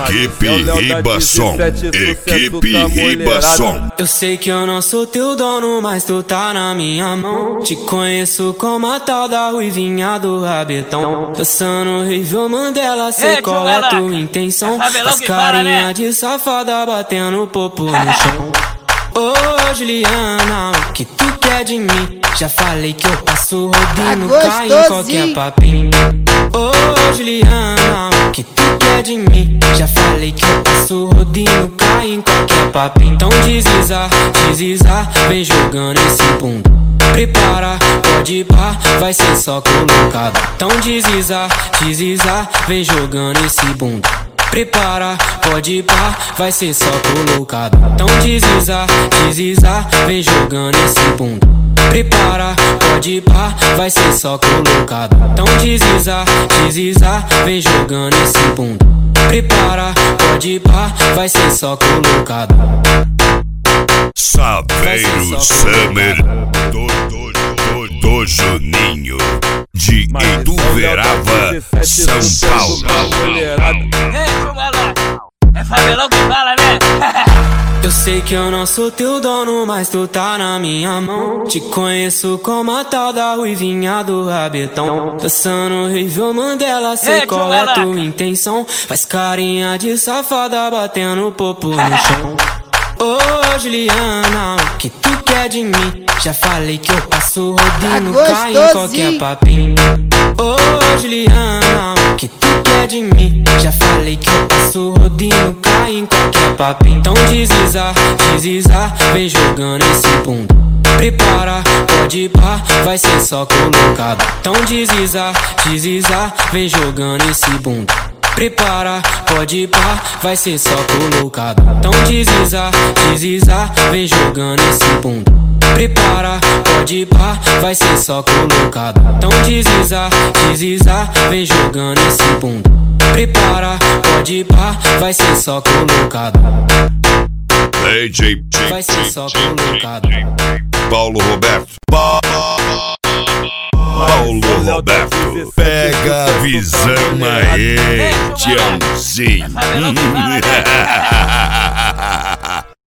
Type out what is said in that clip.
Equipe Ribasson, equipe Ribasson. Eu sei que eu não sou teu dono, mas tu tá na minha mão. Te conheço como a tal da ruivinha do rabetão. Dançando Rivel Mandela, sei qual é tua intenção. As carinha de safada batendo popo no chão. Ô Juliana, o que tu quer de mim? Já falei que eu passo rodinho, cai em qualquer papinho. Ô Juliana, o que tu quer de mim? Já falei que eu passo rodinho, cai em qualquer papinho. Então desliza, desliza, vem jogando esse bunda. Prepara, pode ir pá, vai ser só colocado. Então desliza, desliza, vem jogando esse bunda. Prepara, pode ir pá, vai ser só colocado. Então desliza, desliza, vem jogando esse bunda. Prepara, pode ir pá, vai ser só colocado. Então desliza, desliza, vem jogando esse bunda. Prepara, pode ir pá, vai ser só colocado. Saveiro Summer do Juninho de Ituverava, São Paulo. É favelão que fala, né? Eu sei que eu não sou teu dono, mas tu tá na minha mão. Te conheço como a tal da ruivinha do rabetão. Dançando Rivel Mandela, sei qual é tua intenção. Faz carinha de safada batendo popo no chão. Ô Juliana, o que tu quer de mim? Já falei que eu passo rodinho, cai em qualquer papinho. Ô Juliana, o que tu quer de mim? Já falei que eu passo rodinho, cai em qualquer papinho. Então desliza, desliza, vem jogando esse bunda. Prepara, pode ir pá, vai ser só colocado. Então desliza, desliza, vem jogando esse bunda. Prepara, pode ir pá, vai ser só colocado. Então desliza, desliza, vem jogando esse bunda. Prepara, pode ir pá, vai ser só colocado. Então desliza, desliza, vem jogando esse bunda. Prepara, pode ir pá, vai ser só colocado. Vai ser só colocado. Paulo Roberto. Paulo Roberto, pega a visão aí, tchãozinho.